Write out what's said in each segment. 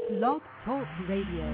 Blog Talk Radio.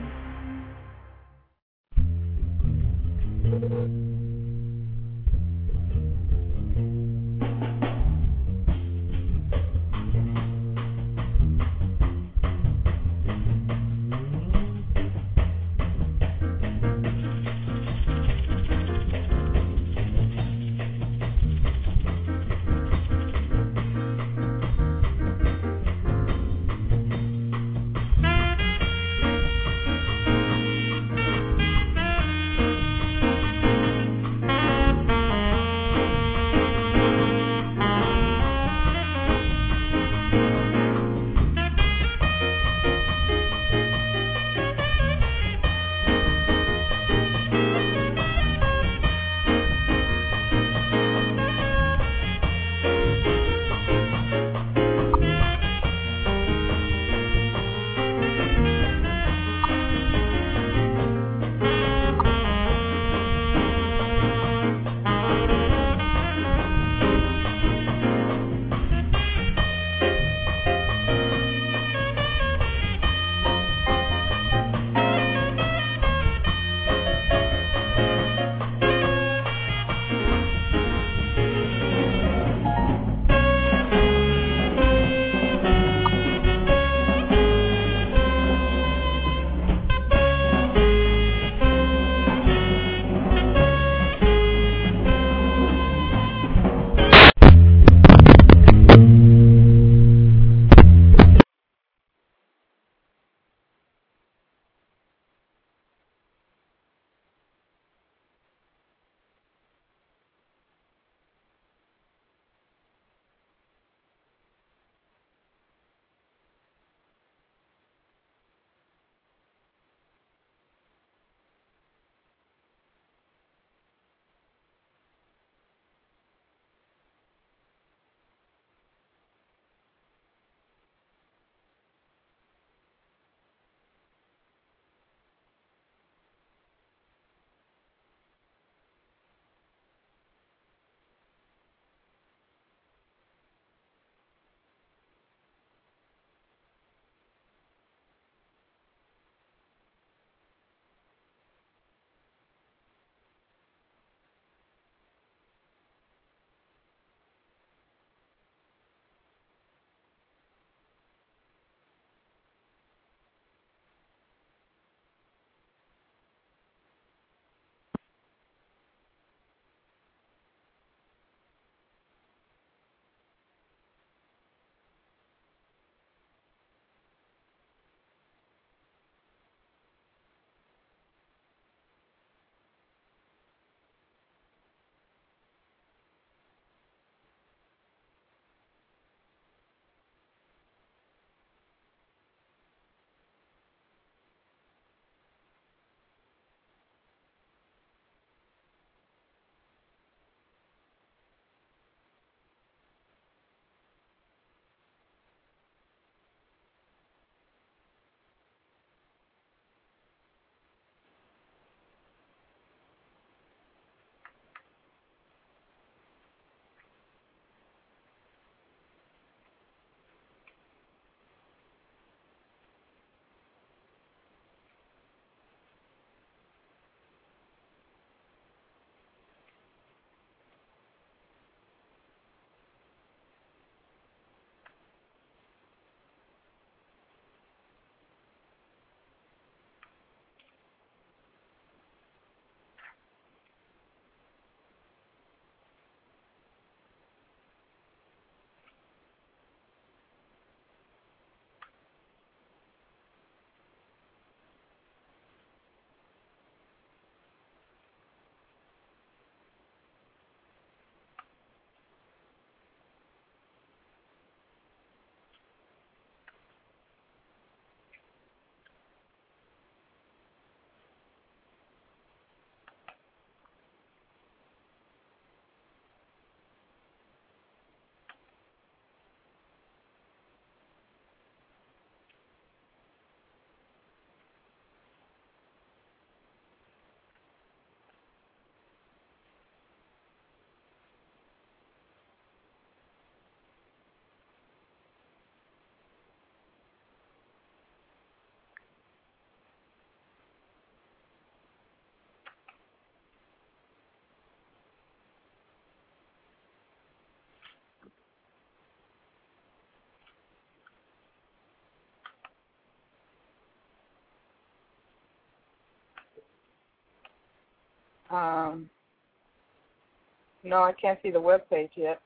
No, I can't see the web page yet.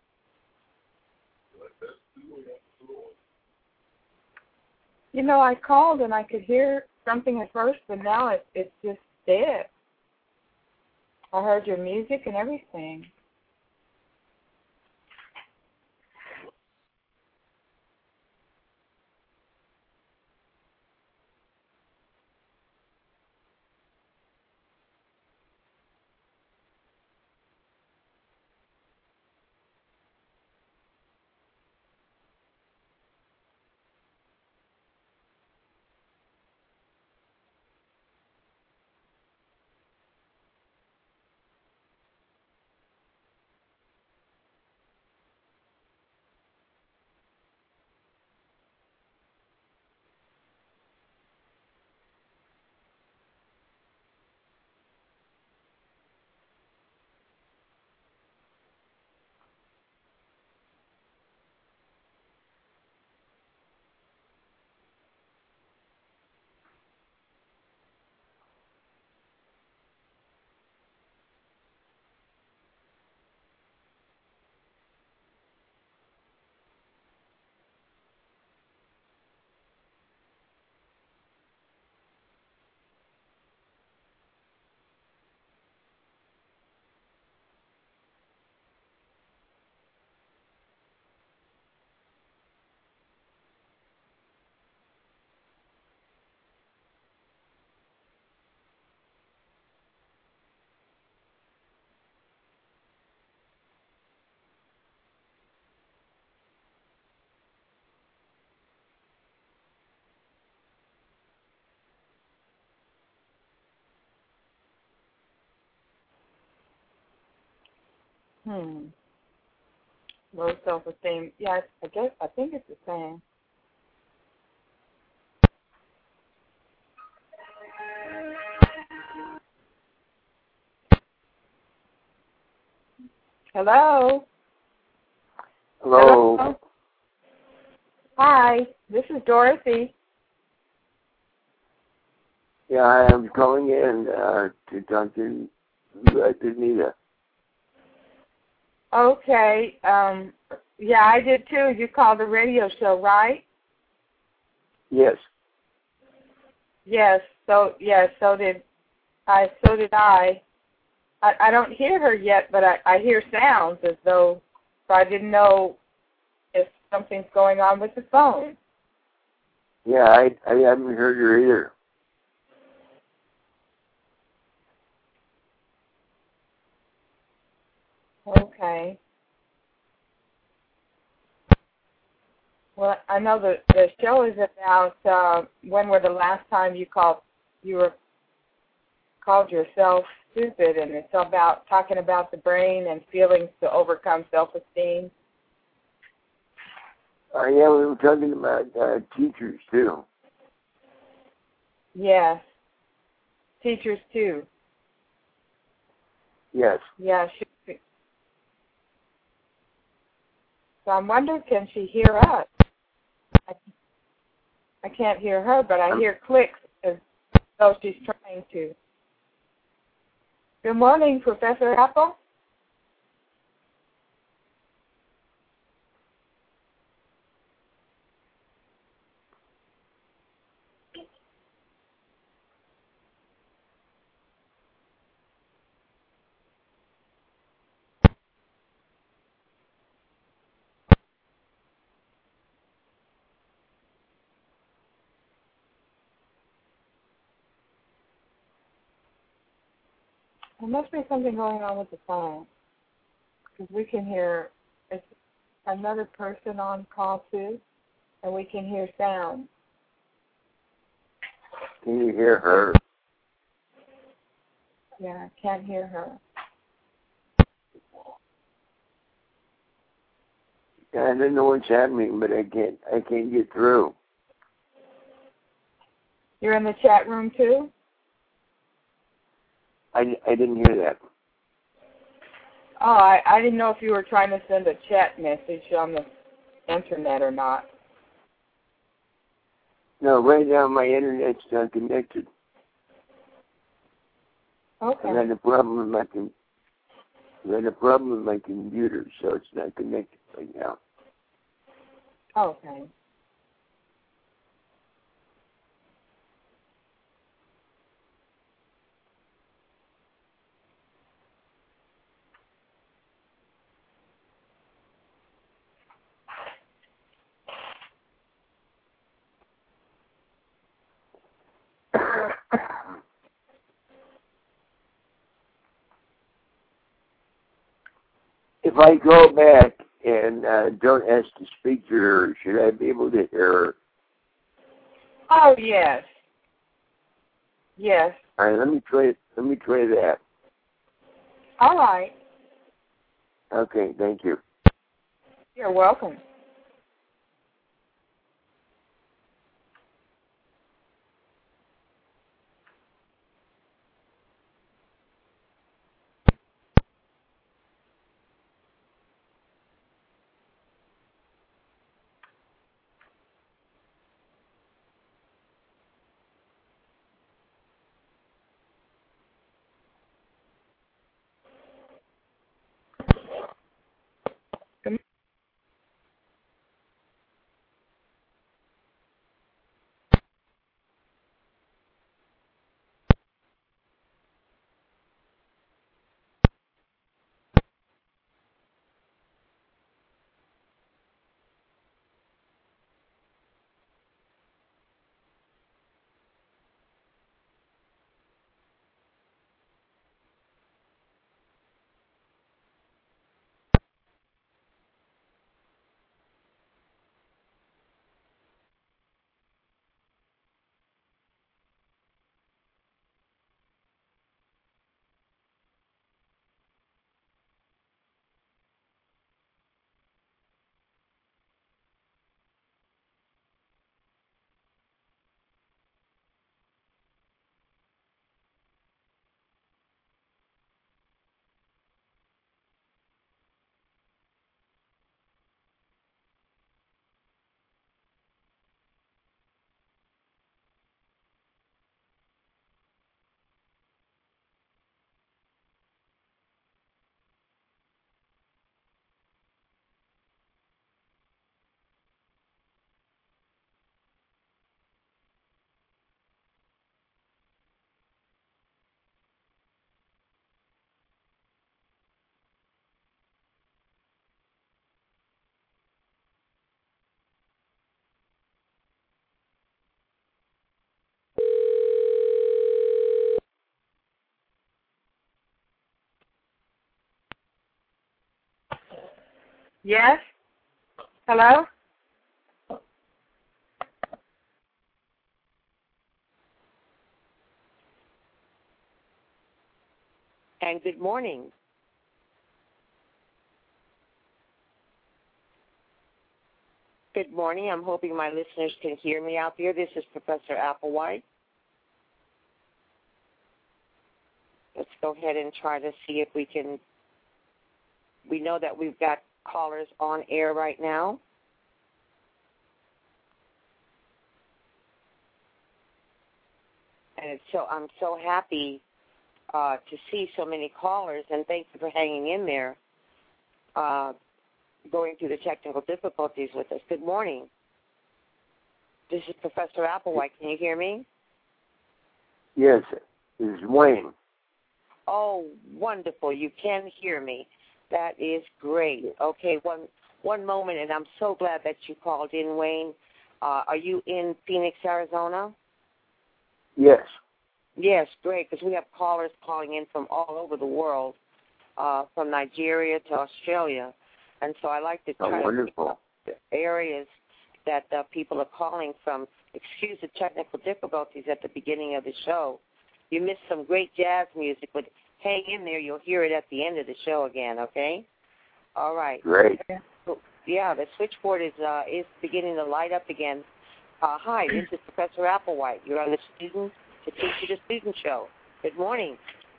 You know, I called and I could hear something at first, but now it's just dead. I heard your music and everything. Low self-esteem. Yeah, I think it's the same. Hello? Hello. Hi, this is Dorothy. Yeah, I am calling in to talk to Nita. Okay. Yeah, I did too. You called the radio show, right? Yes. Yes. So did I. So did I. I don't hear her yet, but I hear sounds as though. So I didn't know if something's going on with the phone. Yeah, I haven't heard her either. Okay. Well, I know the show is about when were the last time you called yourself stupid, and it's about talking about the brain and feelings to overcome self-esteem. Yeah, we were talking about teachers too. Yes. Teachers too. Yes. Yeah. So I'm wondering, can she hear us? I can't hear her, but I hear clicks as though she's trying to. Good morning, Professor Apple. There must be something going on with the phone, because we can hear another person on call too, and we can hear sound. Can you hear her? Yeah, I can't hear her. Yeah, I don't know what's happening, but I can't get through. You're in the chat room too? I didn't hear that. Oh, I didn't know if you were trying to send a chat message on the internet or not. No, right now my internet's not connected. Okay. I had a problem with my computer, so it's not connected right now. Okay. If I go back and don't ask to speak to her, should I be able to hear her? Oh, yes. Yes. All right, let me try that. All right. Okay, thank you. You're welcome. Yes? Hello? And good morning. Good morning. I'm hoping my listeners can hear me out there. This is Professor Applewhite. Let's go ahead and try to see if we can. We know that we've got callers on air right now. And I'm so happy to see so many callers, and thank you for hanging in there, going through the technical difficulties with us. Good morning. This is Professor Applewhite. Can you hear me? Yes, this is Wayne. Oh, wonderful. You can hear me. That is great. Okay, one moment, and I'm so glad that you called in, Wayne. Are you in Phoenix, Arizona? Yes. Yes, great, because we have callers calling in from all over the world, from Nigeria to Australia. And so I like to try to pick up the areas that people are calling from. Excuse the technical difficulties at the beginning of the show. You missed some great jazz music, but hang in there. You'll hear it at the end of the show again, okay? All right. Great. So, yeah, the switchboard is beginning to light up again. Hi, this is Professor Applewhite. You're on the Teacher to Student show. Good morning.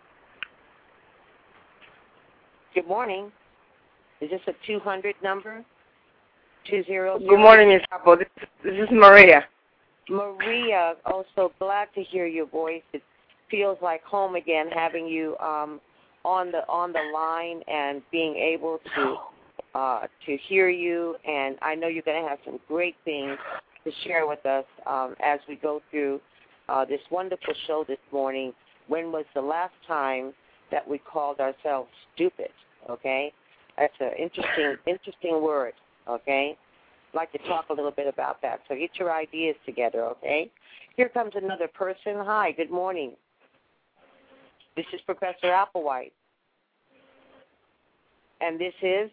Good morning. Is this a 200 number? 200? Good morning, Ms. Apple. This is Maria. Maria, oh, so glad to hear your voice. feels like home again, having you on the line and being able to hear you. And I know you're going to have some great things to share with us as we go through this wonderful show this morning. When was the last time that we called ourselves stupid? Okay, that's an interesting word. Okay, I'd like to talk a little bit about that. So get your ideas together. Okay. Here comes another person. Hi. Good morning. This is Professor Applewhite, and this is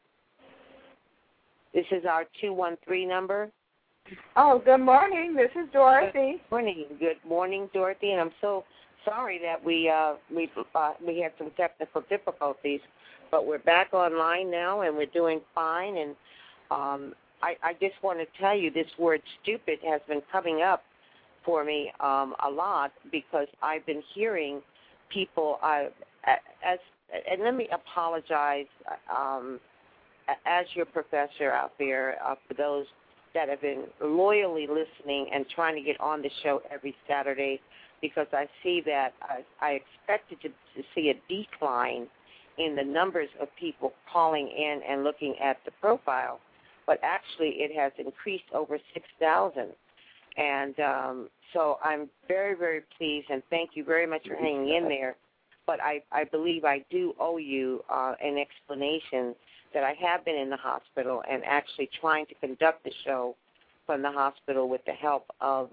our 213 number. Oh, good morning. This is Dorothy. Good morning, Dorothy. And I'm so sorry that we had some technical difficulties, but we're back online now, and we're doing fine. And I just want to tell you, this word "stupid" has been coming up for me a lot because I've been hearing people and let me apologize as your professor out there for those that have been loyally listening and trying to get on the show every Saturday, because I see that I expected to see a decline in the numbers of people calling in and looking at the profile, but actually it has increased over 6,000. And so I'm very, very pleased, and thank you very much for hanging in there. But I believe I do owe you an explanation that I have been in the hospital and actually trying to conduct the show from the hospital with the help of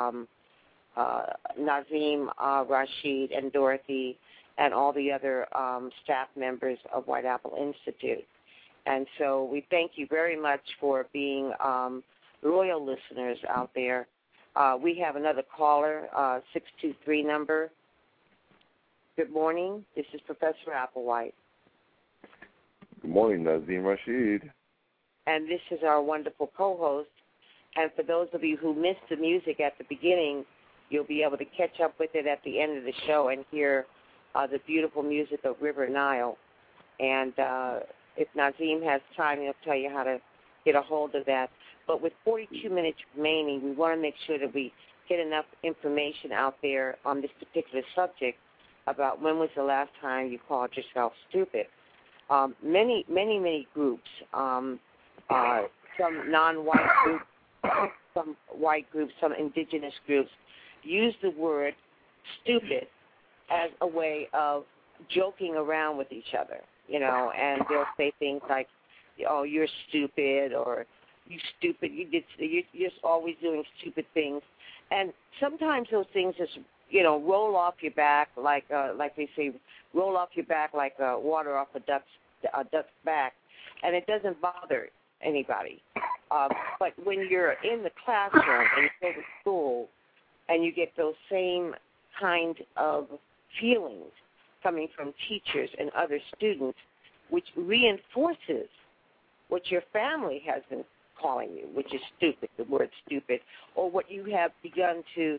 Nazim, Rashid, and Dorothy, and all the other staff members of White Apple Institute. And so we thank you very much for being loyal listeners out there. We have another caller, 623 number. Good morning. This is Professor Applewhite. Good morning, Nazim Rashid. And this is our wonderful co-host. And for those of you who missed the music at the beginning, you'll be able to catch up with it at the end of the show and hear the beautiful music of River Nile. And if Nazim has time, he'll tell you how to get a hold of that. But with 42 minutes remaining, we want to make sure that we get enough information out there on this particular subject about when was the last time you called yourself stupid. Many groups, some non-white groups, some white groups, some indigenous groups, use the word stupid as a way of joking around with each other, and they'll say things like, "Oh, you're stupid," or "You stupid, you're just always doing stupid things," and sometimes those things just roll off your back like they say, roll off your back like water off a duck's back, and it doesn't bother anybody. But when you're in the classroom and you go to school and you get those same kind of feelings coming from teachers and other students, which reinforces what your family has been calling you, which is stupid, the word stupid, or what you have begun to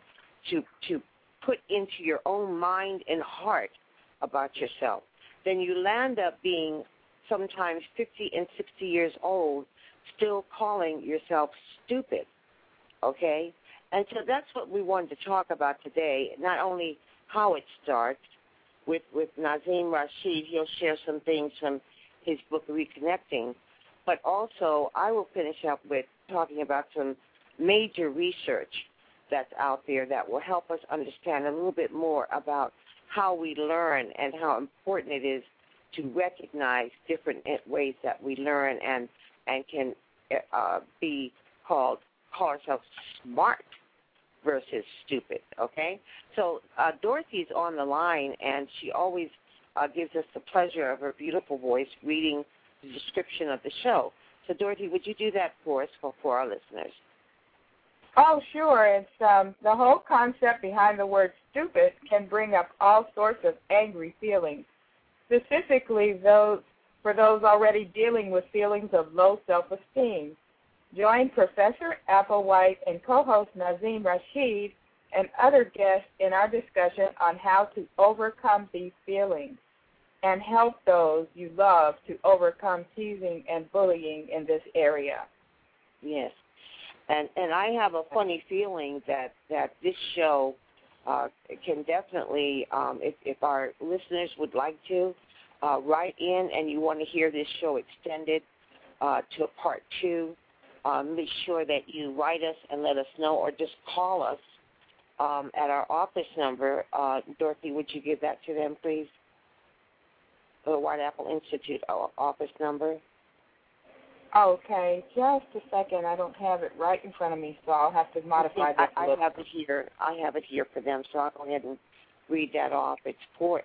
put into your own mind and heart about yourself, then you land up being sometimes 50 and 60 years old, still calling yourself stupid, okay? And so that's what we wanted to talk about today, not only how it starts with Nazim Rashid. He'll share some things from his book, Reconnecting, but also I will finish up with talking about some major research that's out there that will help us understand a little bit more about how we learn and how important it is to recognize different ways that we learn and can call ourselves smart versus stupid, okay? So Dorothy's on the line, and she always gives us the pleasure of her beautiful voice reading the description of the show. So, Dorothy, would you do that for us, for our listeners? Oh, sure. It's the whole concept behind the word stupid can bring up all sorts of angry feelings, specifically for those already dealing with feelings of low self-esteem. Join Professor Applewhite and co-host Nazim Rashid and other guests in our discussion on how to overcome these feelings and help those you love to overcome teasing and bullying in this area. Yes. And I have a funny feeling that this show can definitely, if our listeners would like to, write in and you want to hear this show extended to a part 2, make sure that you write us and let us know, or just call us at our office number. Dorothy, would you give that to them, please? The White Apple Institute office number. Okay, just a second. I don't have it right in front of me, so I'll have to modify that a little. I have it here. I have it here for them, so I'll go ahead and read that off. It's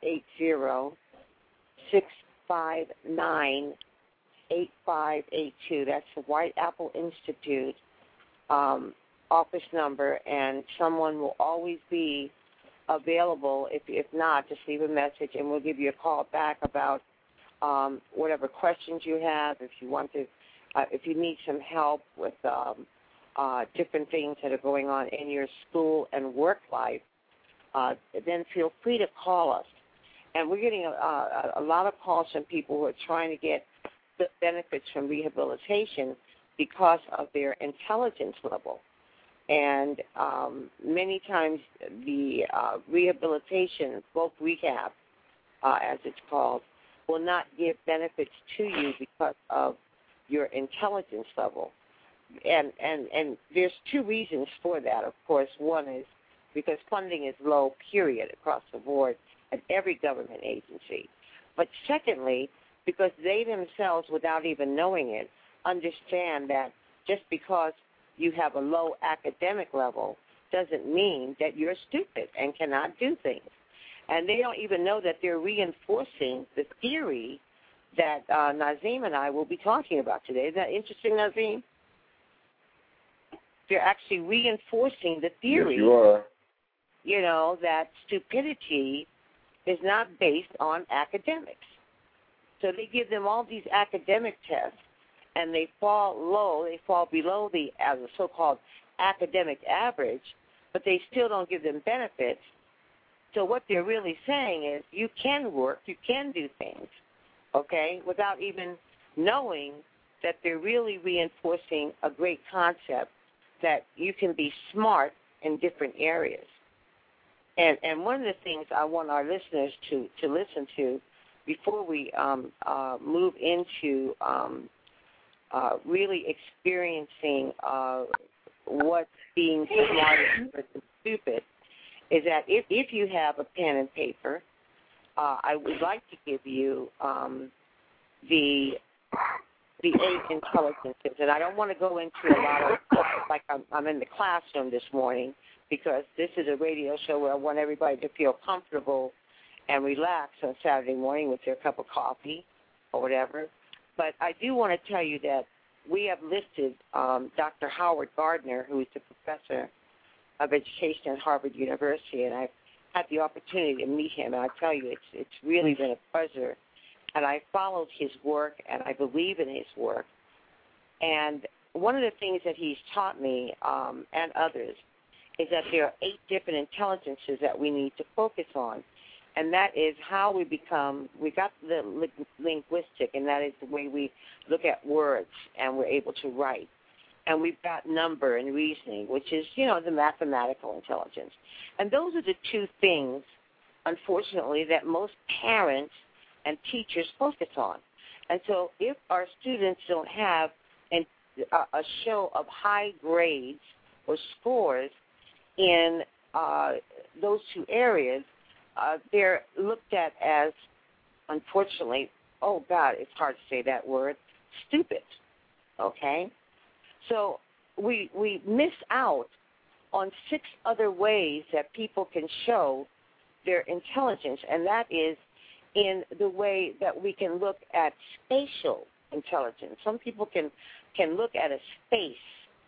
480-659-8582. That's the White Apple Institute office number, and someone will always be available. If not, just leave a message, and we'll give you a call back about whatever questions you have. If you want to, if you need some help with different things that are going on in your school and work life, then feel free to call us. And we're getting a lot of calls from people who are trying to get the benefits from rehabilitation because of their intelligence level. And many times the rehabilitation, voc rehab, as it's called, will not give benefits to you because of your intelligence level. And there's 2 reasons for that, of course. One is because funding is low, period, across the board at every government agency. But secondly, because they themselves, without even knowing it, understand that just because you have a low academic level doesn't mean that you're stupid and cannot do things. And they don't even know that they're reinforcing the theory that Nazim and I will be talking about today. Isn't that interesting, Nazim? They're actually reinforcing the theory, yes, you are. You know, that stupidity is not based on academics. So they give them all these academic tests, and they fall low, they fall below the so-called academic average, but they still don't give them benefits. So what they're really saying is you can work, you can do things, okay, without even knowing that they're really reinforcing a great concept that you can be smart in different areas. And one of the things I want our listeners to listen to before we move into really experiencing what being smart versus stupid is that if you have a pen and paper, I would like to give you the 8 intelligences. And I don't want to go into a lot of, like I'm in the classroom this morning, because this is a radio show where I want everybody to feel comfortable and relax on Saturday morning with their cup of coffee or whatever. But I do want to tell you that we have listed Dr. Howard Gardner, who is the professor of education at Harvard University, and I've had the opportunity to meet him, and I tell you, it's really been a pleasure. And I followed his work, and I believe in his work. And one of the things that he's taught me and others is that there are 8 different intelligences that we need to focus on. And that is how we become, we got the linguistic, and that is the way we look at words and we're able to write. And we've got number and reasoning, which is, you know, the mathematical intelligence. And those are the 2 things, unfortunately, that most parents and teachers focus on. And so if our students don't have a show of high grades or scores in those 2 areas, they're looked at as, unfortunately, oh, God, it's hard to say that word, stupid, okay? So we miss out on 6 other ways that people can show their intelligence, and that is in the way that we can look at spatial intelligence. Some people can look at a space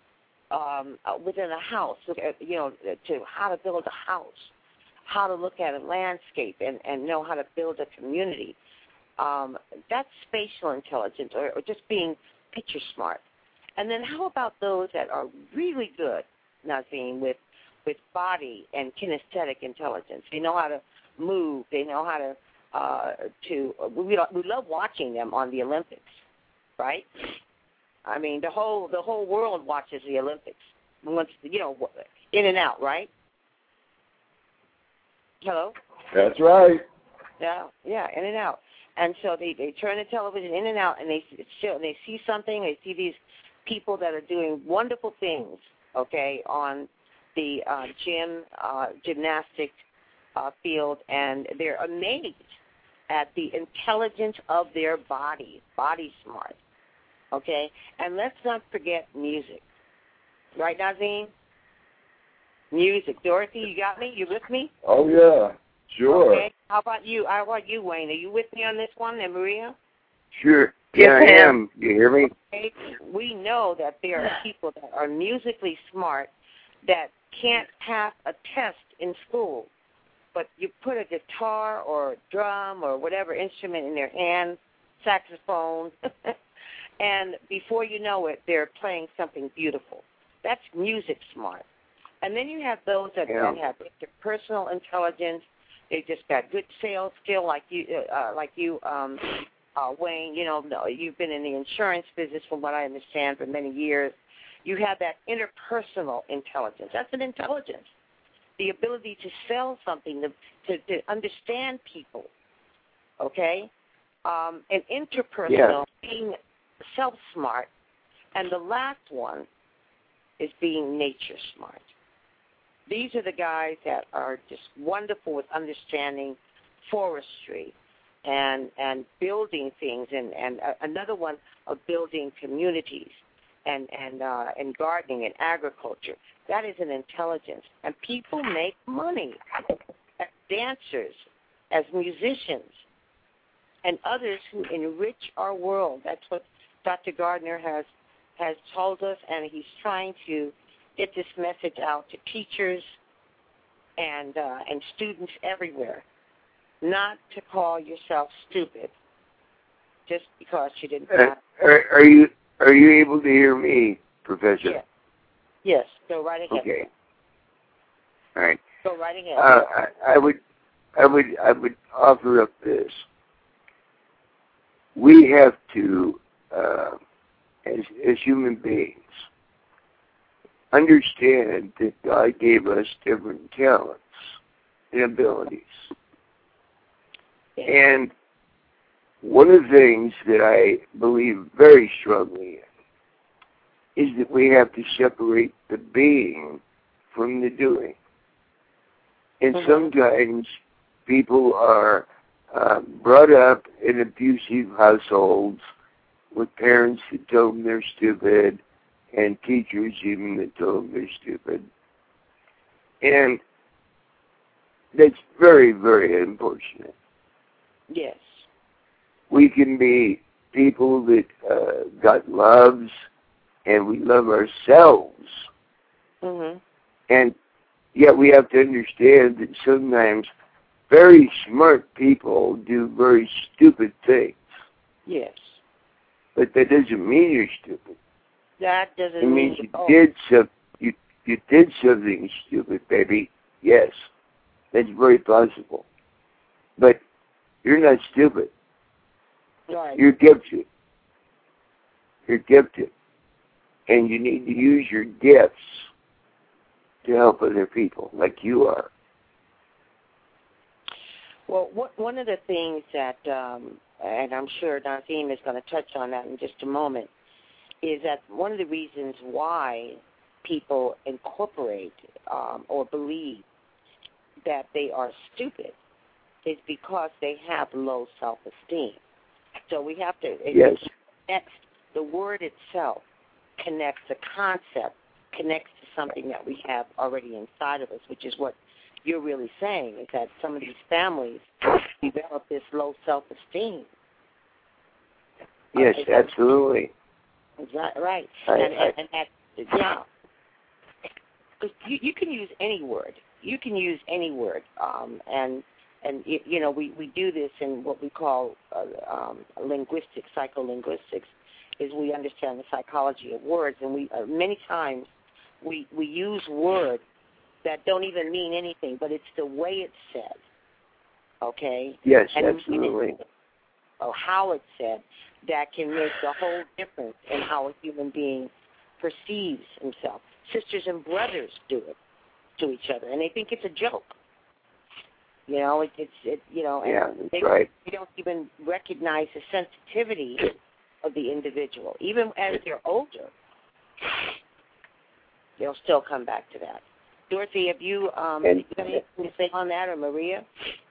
within a house, look at, you know, to how to build a house, how to look at a landscape and know how to build a community. That's spatial intelligence, or just being picture smart. And then how about those that are really good, Nazim, with body and kinesthetic intelligence? They know how to move. They know how to we love watching them on the Olympics, right? I mean, the whole world watches the Olympics. Once, you know, in and out, right? Hello? That's right. Yeah, in and out. And so they turn the television in and out, and they see something. They see these people that are doing wonderful things, okay, on the gymnastic field, and they're amazed at the intelligence of their body smart, okay? And let's not forget music. Right, Nazim? Music. Dorothy, you got me? You with me? Oh, yeah. Sure. Okay. How about you, Wayne? Are you with me on this one, and Maria? Sure. Yeah, I am. You hear me? Okay. We know that there are people that are musically smart that can't pass a test in school, but you put a guitar or drum or whatever instrument in their hand, saxophone, and before you know it, they're playing something beautiful. That's music smart. And then you have those that have interpersonal intelligence. They just got good sales skill, like you, Wayne. You know, you've been in the insurance business, from what I understand, for many years. You have that interpersonal intelligence. That's an intelligence. The ability to sell something, to understand people, okay? And interpersonal, being self-smart. And the last one is being nature smart. These are the guys that are just wonderful with understanding forestry and building things, and another one of building communities and gardening and agriculture. That is an intelligence. And people make money as dancers, as musicians, and others who enrich our world. That's what Dr. Gardner has told us, and he's trying to get this message out to teachers and students everywhere. Not to call yourself stupid just because you didn't pass. Are you able to hear me, Professor? Yes. Go right ahead. Okay. All right. Go right ahead. I would offer up this. We have to, as human beings, understand that God gave us different talents and abilities. And one of the things that I believe very strongly in is that we have to separate the being from the doing. And sometimes people are brought up in abusive households with parents that told them they're stupid, and teachers even that told them they're stupid. And that's very, very unfortunate. Yes. We can be people that God loves, and we love ourselves. And yet we have to understand that sometimes very smart people do very stupid things. Yes. But that doesn't mean you're stupid. That doesn't it means mean you did something stupid, baby. Yes, that's very possible. But you're not stupid. Right. You're gifted. You're gifted. And you need to use your gifts to help other people like you are. Well, one of the things that, and I'm sure Nazim is going to touch on that in just a moment, is that one of the reasons why people incorporate or believe that they are stupid is because they have low self-esteem. So we have to, the word itself connects, the concept connects to something that we have already inside of us, which is what you're really saying, is that some of these families develop this low self-esteem. Yes, absolutely. Is that right? And that, yeah. Because you can use any word. You can use any word. And you know, we do this in what we call linguistics, psycholinguistics, is we understand the psychology of words. And we many times we use words that don't even mean anything, but it's the way it's said. Okay? Yes, absolutely. Or how it's said that can make the whole difference in how a human being perceives himself. Sisters and brothers do it to each other, and they think it's a joke. You know, it's you know, and yeah, that's right. You don't even recognize the sensitivity of the individual. Even as they're older, they'll still come back to that. Dorothy, have you anything to say on that, or Maria,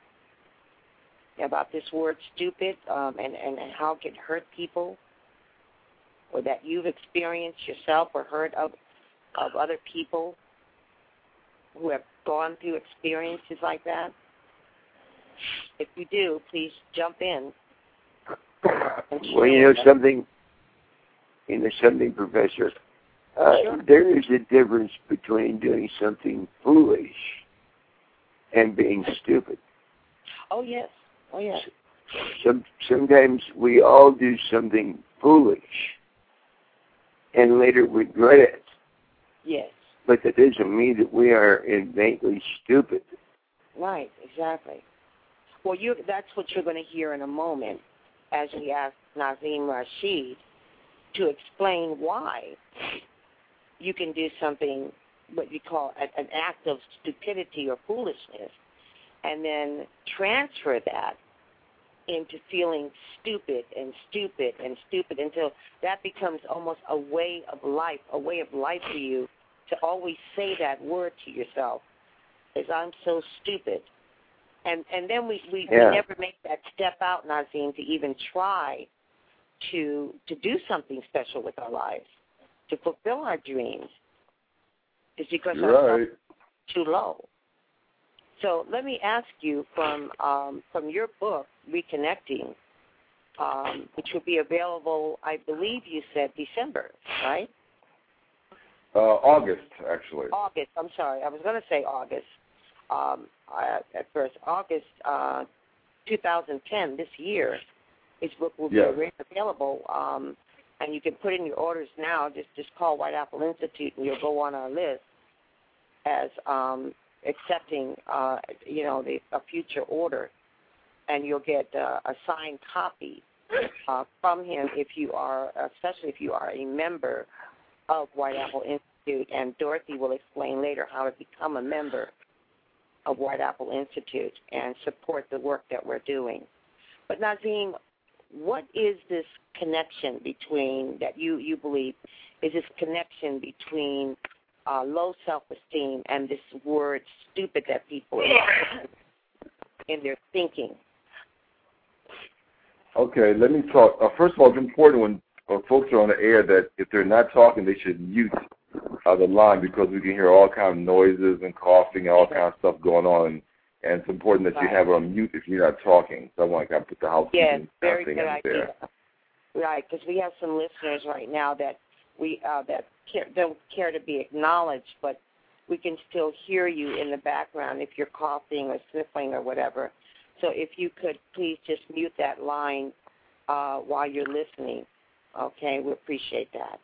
about this word stupid and how it can hurt people, or that you've experienced yourself or heard of other people who have gone through experiences like that? If you do, please jump in. Well, you know something, Professor. Sure. There is a difference between doing something foolish and being stupid. Oh yes. Oh yes. Sometimes we all do something foolish and later regret it. Yes. But that doesn't mean that we are innately stupid. Right. Exactly. Well, that's what you're going to hear in a moment as we ask Nazeem Rashid to explain why you can do something, what you call an act of stupidity or foolishness, and then transfer that into feeling stupid and stupid and stupid until that becomes almost a way of life for you to always say that word to yourself, is I'm so stupid. And then we never make that step out, Nazeem, to even try to do something special with our lives, to fulfill our dreams. It's because our self is too low. So let me ask you from your book, Reconnecting, which will be available, I believe you said December, right? August, actually. August. I'm sorry. I was going to say August. At first, August 2010, this year, his book will be available, and you can put in your orders now. Just call White Apple Institute, and you'll go on our list as accepting, a future order, and you'll get a signed copy from him especially if you are a member of White Apple Institute. And Dorothy will explain later how to become a member of White Apple Institute and support the work that we're doing. But Nazeem, what is this connection between, that you believe, is this connection between low self-esteem and this word stupid that people in their thinking? Okay, let me talk. First of all, it's important when folks are on the air that if they're not talking, they should mute the line, because we can hear all kinds of noises and coughing and all kinds of stuff going on. And it's important that you have it on mute if you're not talking. So I want to put the housekeeping thing in there. Right, because we have some listeners right now that don't care to be acknowledged, but we can still hear you in the background if you're coughing or sniffling or whatever. So if you could please just mute that line while you're listening. Okay, we appreciate that.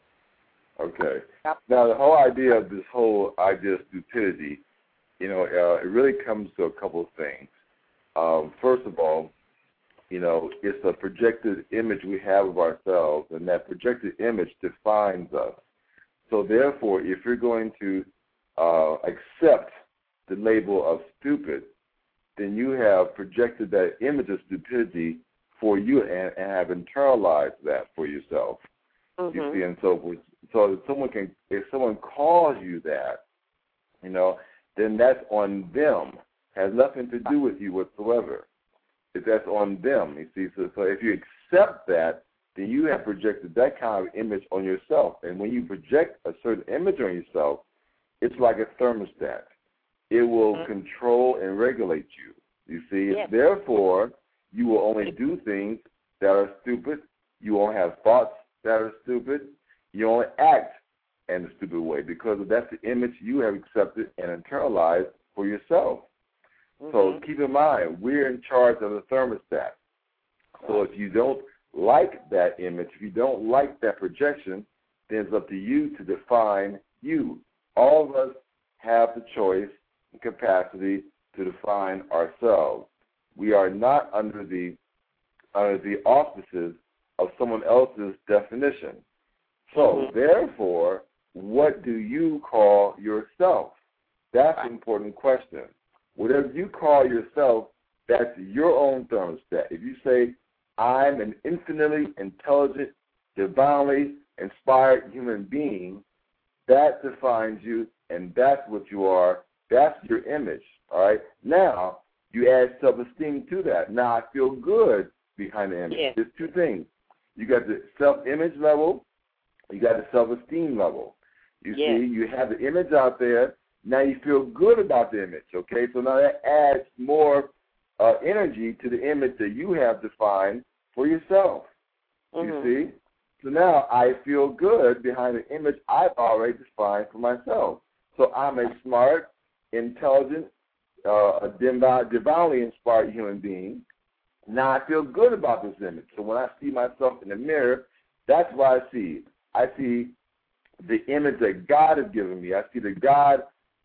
Okay. Now, the whole idea of stupidity, it really comes to a couple of things. First of all, it's a projected image we have of ourselves, and that projected image defines us. So therefore, if you're going to accept the label of stupid, then you have projected that image of stupidity for you and have internalized that for yourself. Mm-hmm. You see, and so forth. So if someone calls you that, then that's on them. Has nothing to do with you whatsoever. That's on them. You see, so if you accept that, then you have projected that kind of image on yourself. And when you project a certain image on yourself, it's like a thermostat. It will control and regulate you. You see, therefore, you will only do things that are stupid. You won't have thoughts that are stupid. You only act in a stupid way because that's the image you have accepted and internalized for yourself. Mm-hmm. So keep in mind, we're in charge of the thermostat. So if you don't like that image, if you don't like that projection, then it's up to you to define you. All of us have the choice and capacity to define ourselves. We are not under the auspices of someone else's definition. So, therefore, what do you call yourself? That's an important question. Whatever you call yourself, that's your own thermostat. If you say, I'm an infinitely intelligent, divinely inspired human being, that defines you, and that's what you are. That's your image, all right? Now, you add self-esteem to that. Now I feel good behind the image. Yeah. There's two things. You got the self-image level. You got the self-esteem level. You see, you have the image out there. Now you feel good about the image, okay? So now that adds more energy to the image that you have defined for yourself. You see? So now I feel good behind the image I've already defined for myself. So I'm a smart, intelligent, divinely inspired human being. Now I feel good about this image. So when I see myself in the mirror, that's what I see. I see the image that God has given me. I see the God.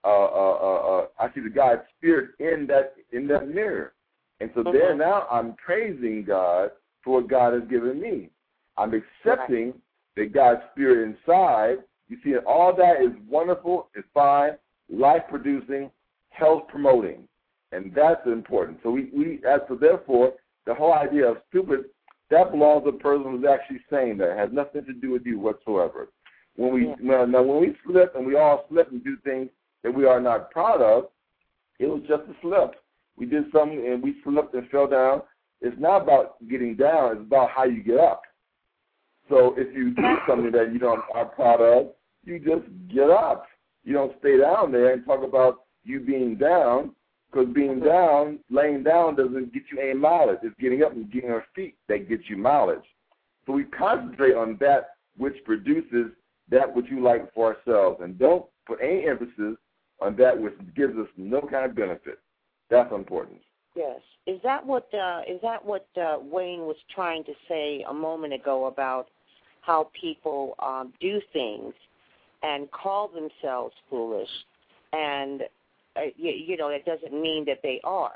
I see the God's spirit in that mirror, and so there now I'm praising God for what God has given me. I'm accepting that God's spirit inside. You see, all that is wonderful, it's fine, life producing, health promoting, and that's important. So so therefore, the whole idea of stupid, that belongs to a person who's actually saying that. It has nothing to do with you whatsoever. When we slip, and we all slip and do things that we are not proud of, it was just a slip. We did something and we slipped and fell down. It's not about getting down. It's about how you get up. So if you do something that you are proud of, you just get up. You don't stay down there and talk about you being down, because being down, laying down doesn't get you any mileage. It's getting up and getting your feet that gets you mileage. So we concentrate on that which produces that which you like for ourselves, and don't put any emphasis on that which gives us no kind of benefit. That's important. Yes. Is that what Wayne was trying to say a moment ago about how people do things and call themselves foolish, and that doesn't mean that they are?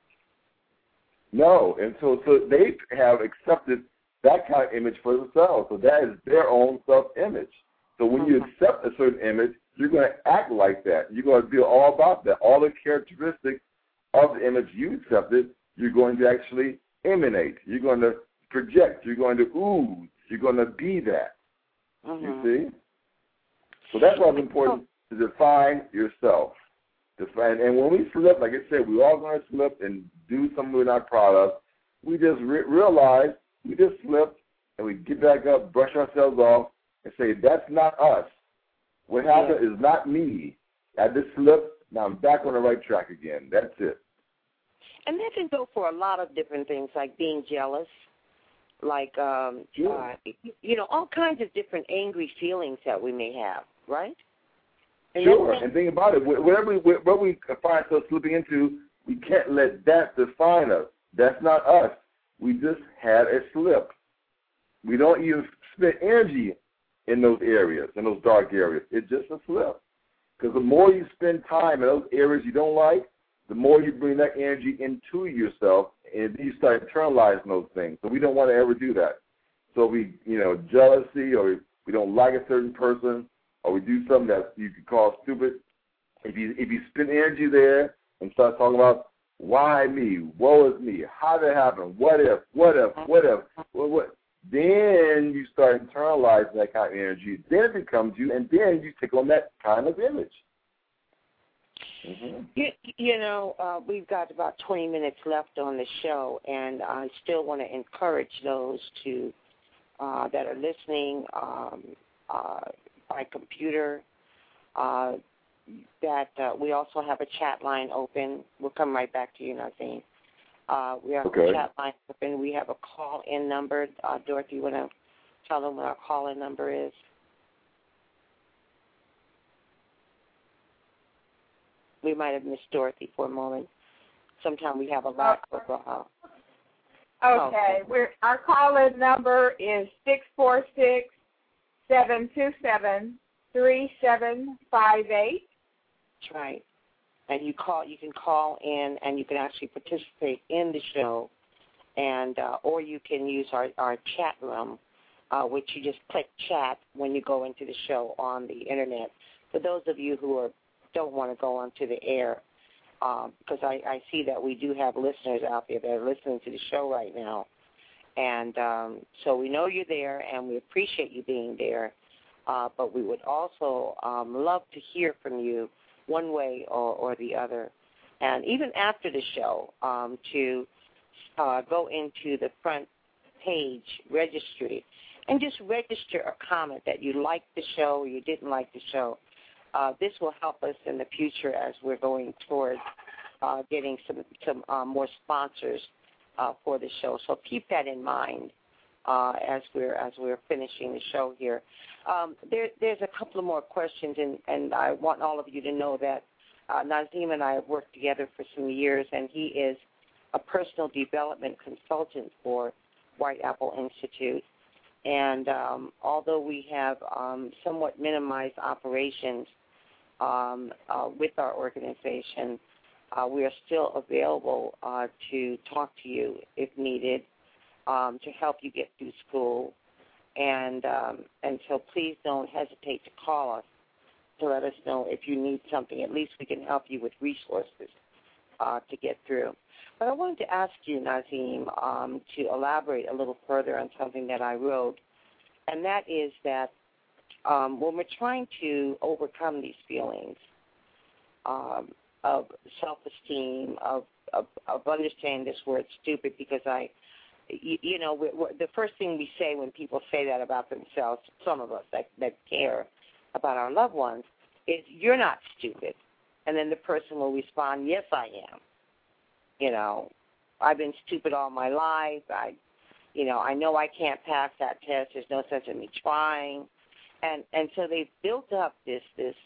No, and so they have accepted that kind of image for themselves. So that is their own self-image. So when you accept a certain image, you're going to act like that. You're going to be all about that. All the characteristics of the image you accepted, you're going to actually emanate. You're going to project. You're going to ooze. You're going to be that. You see? So that's why it's important to define yourself. And when we slip, like I said, we're all going to slip and do something we're not proud of. We just realize we just slipped, and we get back up, brush ourselves off, and say, that's not us. What happened is not me. I just slipped. Now I'm back on the right track again. That's it. And that can go for a lot of different things, like being jealous, like, all kinds of different angry feelings that we may have, right? And sure. And think about it. What we find ourselves slipping into, we can't let that define us. That's not us. We just had a slip. We don't even spend energy in those areas, in those dark areas. It's just a slip. Because the more you spend time in those areas you don't like, the more you bring that energy into yourself, and you start internalizing those things. So we don't want to ever do that. So we, jealousy, or we don't like a certain person, or we do something that you could call stupid. If you spend energy there and start talking about why me, woe is me, how did it happen, what if, then you start internalizing that kind of energy. Then it becomes you, and then you take on that kind of image. We've got about 20 minutes left on the show, and I still want to encourage those that are listening by computer that we also have a chat line open. We'll come right back to you, Nazim. We have a chat line open. We have a call-in number. Dorothy, you want to tell them what our call-in number is? We might have missed Dorothy for a moment. Sometimes we have a lot of... Okay. Our call-in number is 646-727-3758. That's right. And you can call in, and you can actually participate in the show, and or you can use our chat room, which you just click chat when you go into the show on the internet. For those of you who don't want to go onto the air, because I see that we do have listeners out there that are listening to the show right now. And so we know you're there, and we appreciate you being there. But we would also love to hear from you one way or the other. And even after the show, to go into the front page registry and just register a comment that you liked the show or you didn't like the show. This will help us in the future as we're going towards getting some more sponsors for the show. So keep that in mind as we're finishing the show here. There's a couple of more questions, and I want all of you to know that Nazim and I have worked together for some years, and he is a personal development consultant for White Apple Institute. And although we have somewhat minimized operations with our organization, we are still available to talk to you if needed, to help you get through school. And so please don't hesitate to call us to let us know if you need something. At least we can help you with resources to get through. But I wanted to ask you, Nazim, to elaborate a little further on something that I wrote, and that is that when we're trying to overcome these feelings of self-esteem, of understanding this word stupid, because the first thing we say when people say that about themselves, some of us that care about our loved ones, is you're not stupid. And then the person will respond, yes, I am. I've been stupid all my life. I know I can't pass that test. There's no sense in me trying. And so they've built up this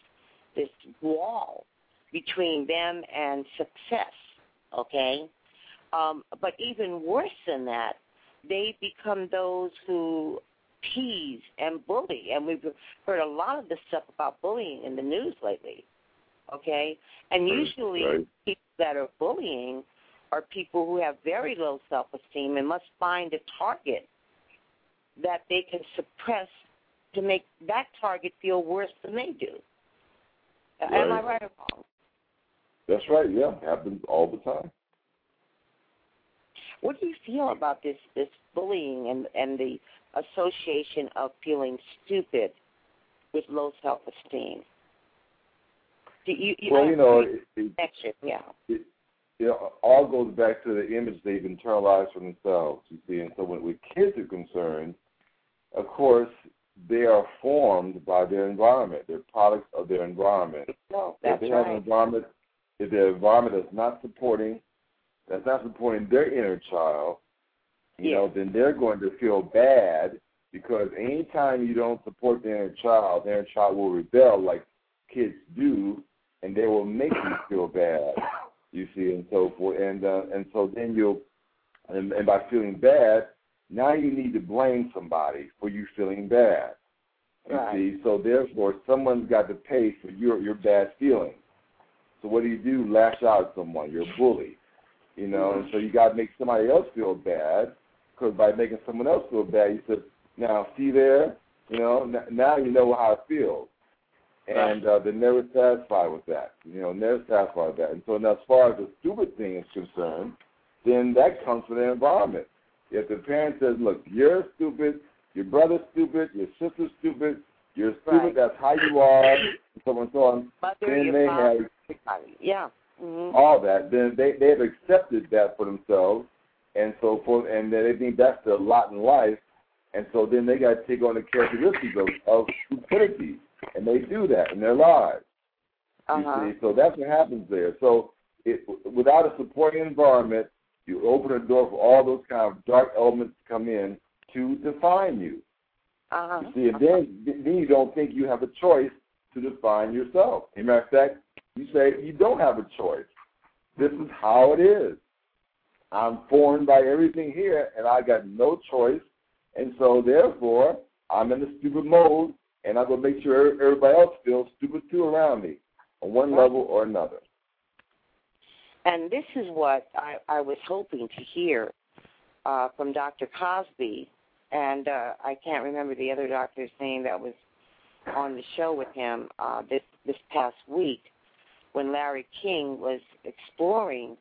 wall between them and success, okay? But even worse than that, they become those who tease and bully. And we've heard a lot of this stuff about bullying in the news lately, okay? And usually people that are bullying are people who have very low self-esteem and must find a target that they can suppress to make that target feel worse than they do. Right. Am I right or wrong? That's right, yeah. It happens all the time. What do you feel about this bullying and the association of feeling stupid with low self-esteem? It all goes back to the image they've internalized for themselves, you see. And so when kids are concerned, of course, they are formed by their environment. They're products of their environment. No, that's if their environment is not supporting their inner child, then they're going to feel bad, because anytime you don't support their inner child will rebel like kids do, and they will make you feel bad. You see, and so forth, and so then and by feeling bad, now you need to blame somebody for you feeling bad. You see, so therefore someone's got to pay for your bad feelings. So what do? Lash out at someone. You're a bully, and so you got to make somebody else feel bad, because by making someone else feel bad, you said, now see there, now you know how it feels. And they're never satisfied with that, And so now as far as the stupid thing is concerned, then that comes from their environment. If the parent says, look, you're stupid, your brother's stupid, your sister's stupid, you're stupid, that's how you are, and so on and so on, then they have all that. Then they have accepted that for themselves, and so forth, and then they think that's their lot in life, and so then they got to take on the characteristics of stupidity. And they do that in their lives. You see? So that's what happens there. So without a supporting environment, you open a door for all those kind of dark elements to come in to define you. You see, and then you don't think you have a choice to define yourself. As a matter of fact, you say you don't have a choice. This is how it is. I'm formed by everything here, and I got no choice. And so, therefore, I'm in the stupid mode, and I'm going to make sure everybody else feels stupid too around me on one level or another. And this is what I was hoping to hear from Dr. Cosby, and I can't remember the other doctor's name that was on the show with him this past week. when Larry King was exploring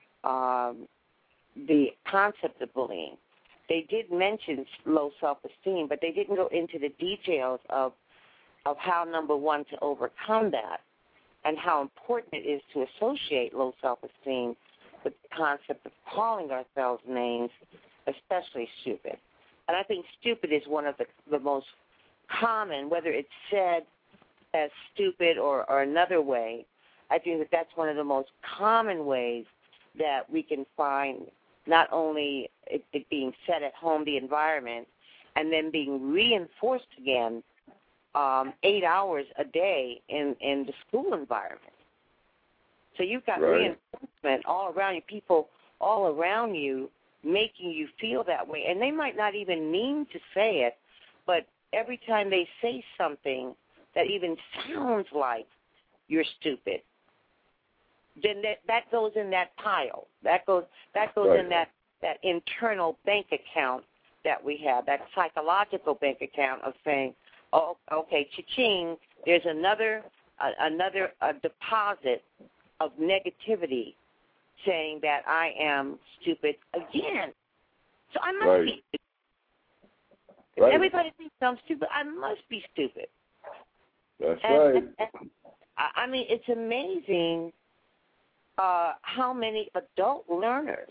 the concept of bullying. They did mention low self-esteem, but they didn't go into the details of how, number one, to overcome that and how important it is to associate low self-esteem with the concept of calling ourselves names, especially stupid. And I think stupid is one of the most common, whether it's said as stupid or another way. I think that that's one of the most common ways that we can find not only it being said at home, the environment, and then being reinforced again 8 hours a day in the school environment. So you've got reinforcement all around you, people all around you making you feel that way. And they might not even mean to say it, but every time they say something that even sounds like you're stupid, then that goes in that pile. That goes in that internal bank account that we have, that psychological bank account of saying, oh, okay, cha-ching, there's another deposit of negativity saying that I am stupid again. So I must be stupid. If everybody thinks I'm stupid, I must be stupid. That's right. I mean, it's amazing how many adult learners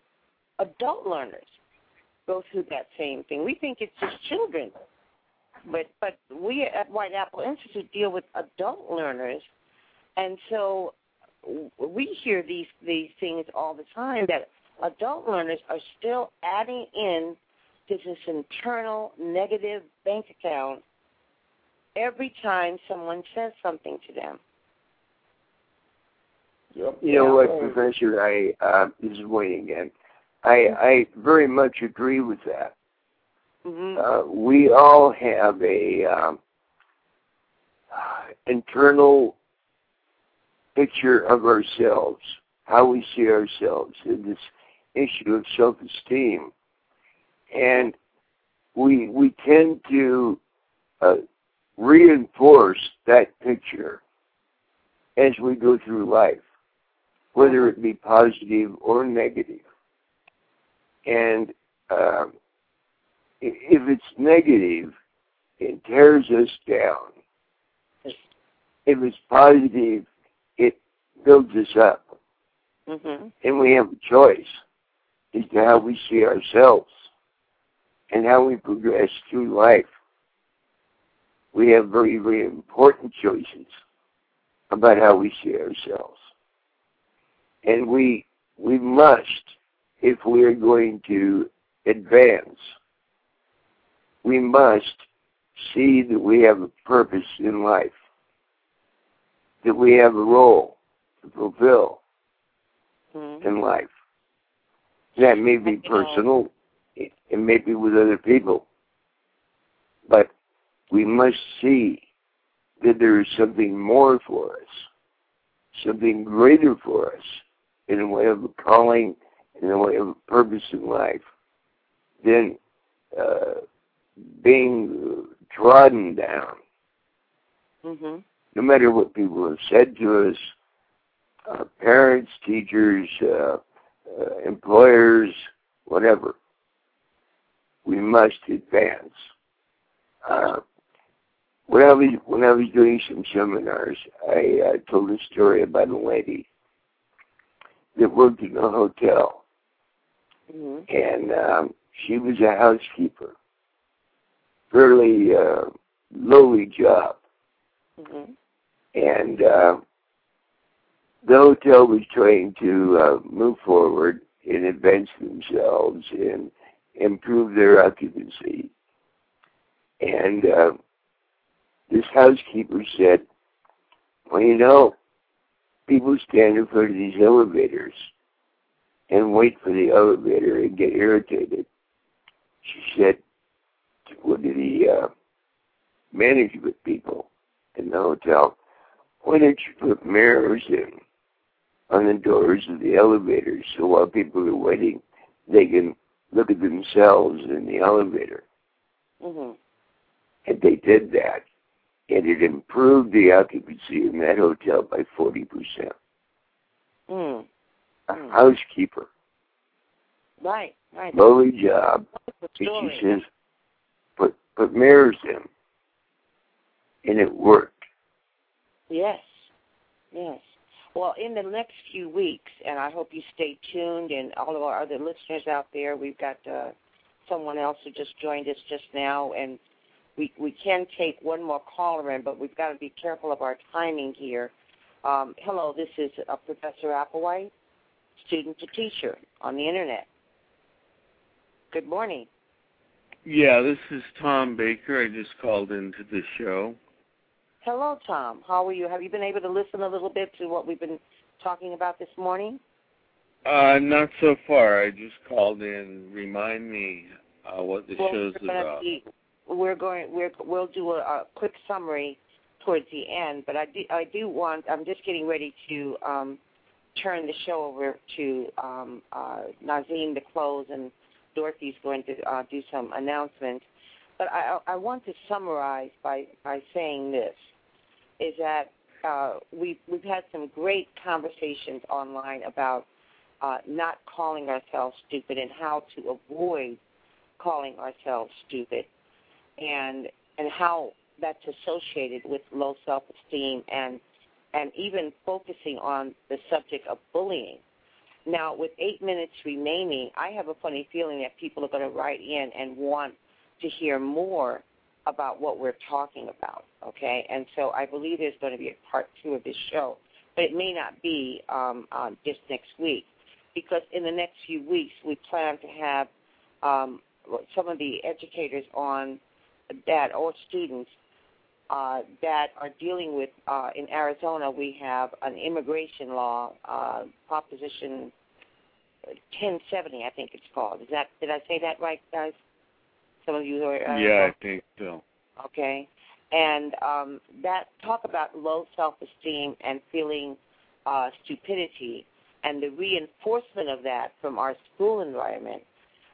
go through that same thing. We think it's just children, but we at White Apple Institute deal with adult learners, and so we hear these things all the time, that adult learners are still adding in to this internal negative bank account every time someone says something to them. Yep. You know what, Professor, this is Wayne again. I very much agree with that. Mm-hmm. We all have a internal picture of ourselves, how we see ourselves, in this issue of self-esteem. And we tend to reinforce that picture as we go through life, whether it be positive or negative. And if it's negative, it tears us down. If it's positive, it builds us up. Mm-hmm. And we have a choice as to how we see ourselves and how we progress through life. We have very, very important choices about how we see ourselves. And we must, if we are going to advance, we must see that we have a purpose in life, that we have a role to fulfill in life. That may be personal, it may be with other people, but we must see that there is something more for us, something greater for us, in a way of a calling, in a way of a purpose in life, than being trodden down. Mm-hmm. No matter what people have said to us, parents, teachers, employers, whatever, we must advance. When I was doing some seminars, I told a story about a lady that worked in a hotel, and she was a housekeeper, fairly lowly job, and the hotel was trying to move forward and advance themselves and improve their occupancy. And this housekeeper said, well, you know, people stand in front of these elevators and wait for the elevator and get irritated. She said to one of the management people in the hotel, why don't you put mirrors in on the doors of the elevators so while people are waiting, they can look at themselves in the elevator. Mm-hmm. And they did that. and it improved the occupancy in that hotel by 40%. A housekeeper. Right. Lowly job. She says, put mirrors in. And it worked. Yes. Well, in the next few weeks, and I hope you stay tuned, and all of our other listeners out there, we've got someone else who just joined us just now, and we can take one more caller in, but we've got to be careful of our timing here. Hello, this is Professor Applewhite, student to teacher on the Internet. Good morning. Yeah, this is Tom Baker. I just called into the show. Hello, Tom. How are you? Have you been able to listen a little bit to what we've been talking about this morning? Not so far. I just called in. Remind me what the show's about. We'll do a quick summary towards the end, but I'm just getting ready to turn the show over to Nazim to close, and Dorothy's going to do some announcements. But I want to summarize by saying this, is that we've had some great conversations online about not calling ourselves stupid and how to avoid calling ourselves stupid, and how that's associated with low self-esteem and even focusing on the subject of bullying. Now, with 8 minutes remaining, I have a funny feeling that people are going to write in and want to hear more about what we're talking about, okay? And so I believe there's going to be a part 2 of this show, but it may not be just next week, because in the next few weeks we plan to have some of the educators on that, or students that are dealing with, in Arizona, we have an immigration law, Proposition 1070, I think it's called. Did I say that right, guys? Some of you are... yeah, I think so. Okay. And that talk about low self-esteem and feeling stupidity and the reinforcement of that from our school environment.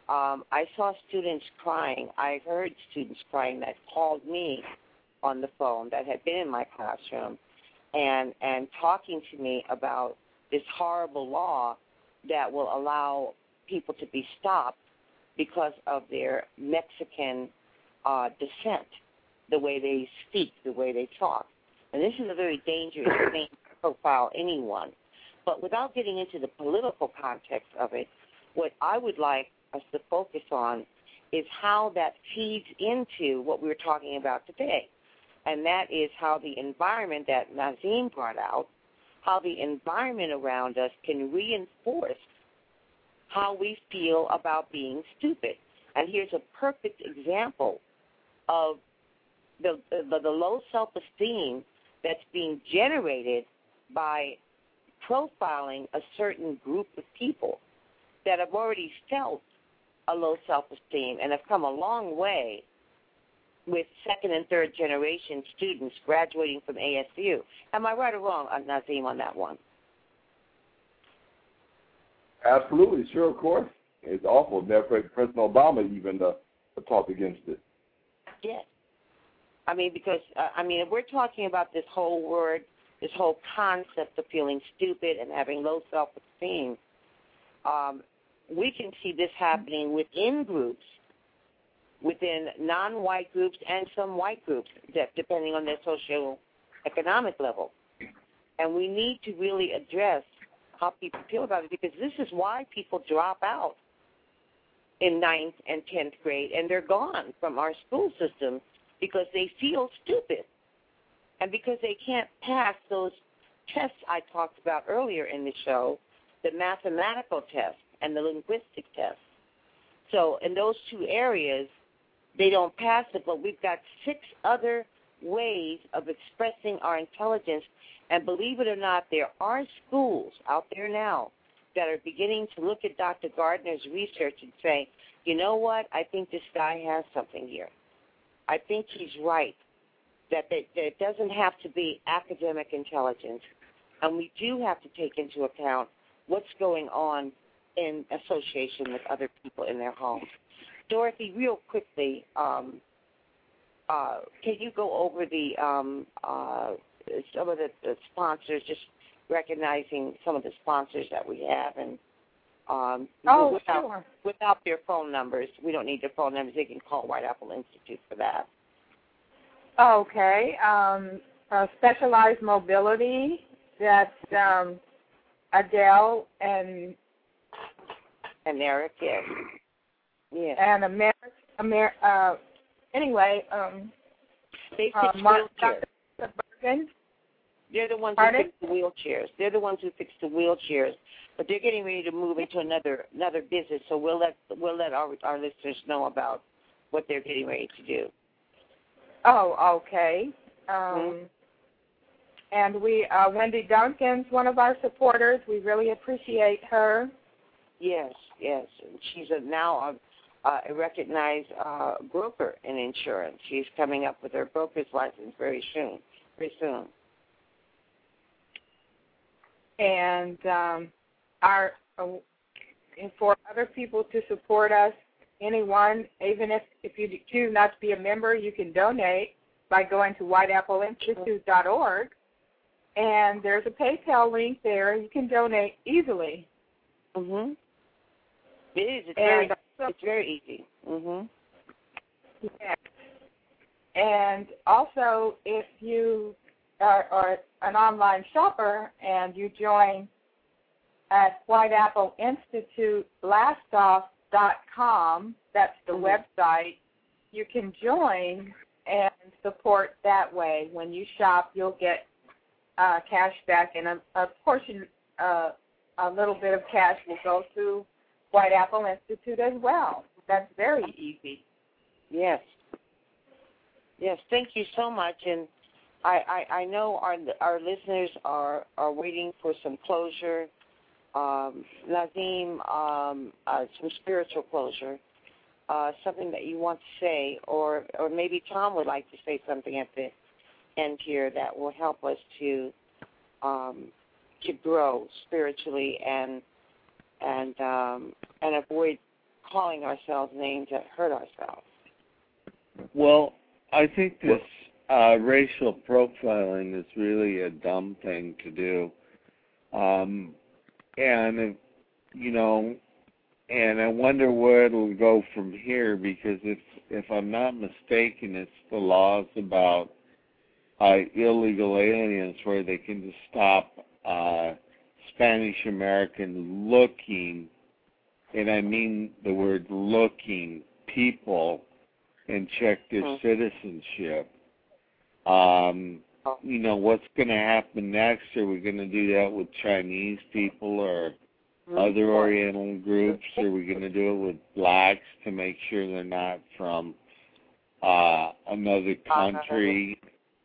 I saw students crying. I heard students crying that called me on the phone that had been in my classroom and talking to me about this horrible law that will allow people to be stopped because of their Mexican descent, the way they speak, the way they talk. And this is a very dangerous thing to profile anyone. But without getting into the political context of it, what I would like us to focus on is how that feeds into what we were talking about today. And that is how the environment that Nazim brought out, how the environment around us can reinforce how we feel about being stupid. And here's a perfect example of the low self-esteem that's being generated by profiling a certain group of people that have already felt a low self-esteem and have come a long way with second and third generation students graduating from ASU. Am I right or wrong, Nazim, on that one? Absolutely, sure, of course. It's awful. President Obama even talked against it. Yes. I mean, because, if we're talking about this whole word, this whole concept of feeling stupid and having low self-esteem, we can see this happening within groups, within non-white groups and some white groups, depending on their socio-economic level. And we need to really address how people feel about it, because this is why people drop out in 9th and 10th grade, and they're gone from our school system because they feel stupid and because they can't pass those tests I talked about earlier in the show, the mathematical test and the linguistic test. So in those two areas, they don't pass it, but we've got 6 other ways of expressing our intelligence. And believe it or not, there are schools out there now that are beginning to look at Dr. Gardner's research and say, you know what, I think this guy has something here. I think he's right, that it doesn't have to be academic intelligence. And we do have to take into account what's going on in association with other people in their homes. Dorothy, real quickly, can you go over the some of the sponsors, just recognizing some of the sponsors that we have, and without their phone numbers. We don't need their phone numbers. They can call White Apple Institute for that. Okay. Specialized Mobility, that's Adele and Eric, yes. Yeah. And anyway, they fix wheelchairs. Bergen. They're the ones Pardon? who fix the wheelchairs. They're the ones who fix the wheelchairs. But they're getting ready to move into another business, so we'll let our listeners know about what they're getting ready to do. Oh, okay. And Wendy Duncan's one of our supporters. We really appreciate her. Yes. She's now a recognized broker in insurance. She's coming up with her broker's license very soon. And for other people to support us, anyone, even if you choose not to be a member, you can donate by going to whiteappleinstitute.org. And there's a PayPal link there. You can donate easily. Mhm. It is. It's very easy. Mhm. Yeah. And also, if you are an online shopper and you join at whiteappleinstitutelastsoff.com, that's the website, you can join and support that way. When you shop, you'll get cash back, and a portion, a little bit of cash will go to White Apple Institute as well. That's very easy. Yes. Thank you so much, and I know our listeners are waiting for some closure. Nazeem, some spiritual closure, something that you want to say, or maybe Tom would like to say something at the end here that will help us to grow spiritually and avoid calling ourselves names that hurt ourselves. Well, I think this racial profiling is really a dumb thing to do. And I wonder where it'll go from here, because if I'm not mistaken, it's the laws about illegal aliens where they can just stop Spanish American looking, and I mean the word looking, people, and check their citizenship. What's going to happen next? Are we going to do that with Chinese people or other Oriental groups? Are we going to do it with blacks to make sure they're not from another country?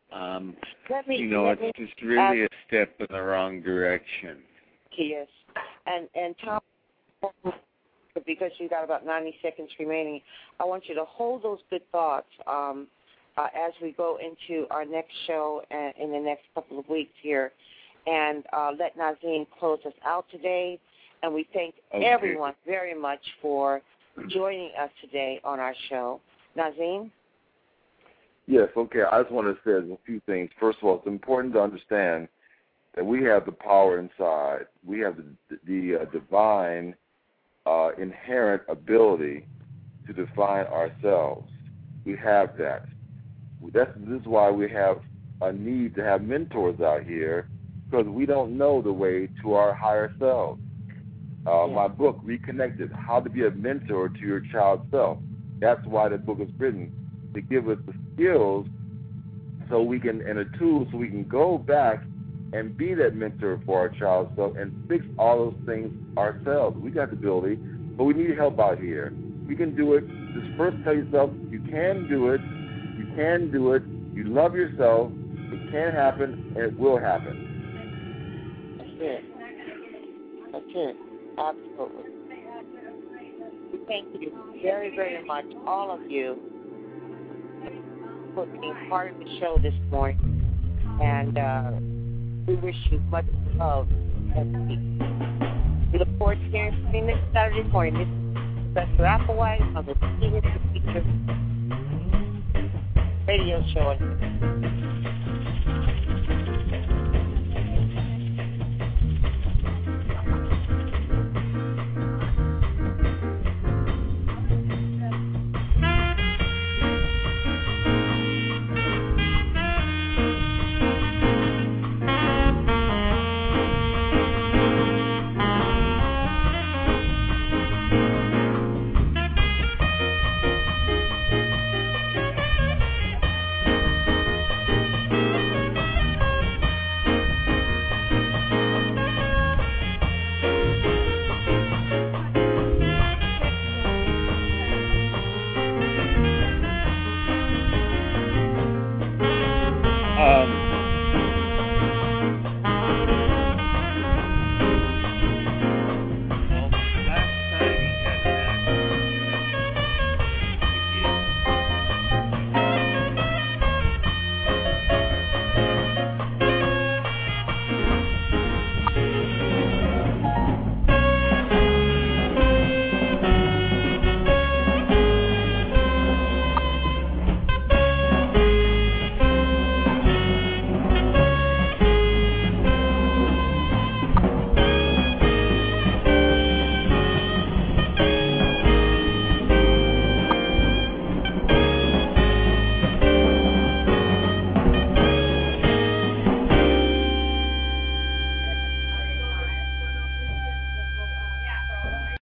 It's just really a step in the wrong direction. Yes. And Tom, because you've got about 90 seconds remaining, I want you to hold those good thoughts as we go into our next show in the next couple of weeks here, and let Nazeem close us out today. And we thank everyone very much for joining us today on our show. Nazeem? Yes, okay. I just want to say a few things. First of all, it's important to understand that we have the power inside. We have the divine inherent ability to define ourselves. We have that. This is why we have a need to have mentors out here, because we don't know the way to our higher selves. My book, Reconnected, How to Be a Mentor to Your Child Self. That's why the book is written, to give us the skills so we can, and the tools so we can go back and be that mentor for our child self and fix all those things ourselves. We got the ability, but we need help out here. We can do it. Just first tell yourself you can do it. You can do it. You love yourself. It can happen, and it will happen. That's it. Absolutely. We thank you very, very much, all of you, for being part of the show this morning. And we wish you much love and peace. We look forward to hearing from you next Saturday morning. This is Professor Applewhite on the Senior Teacher. radio show.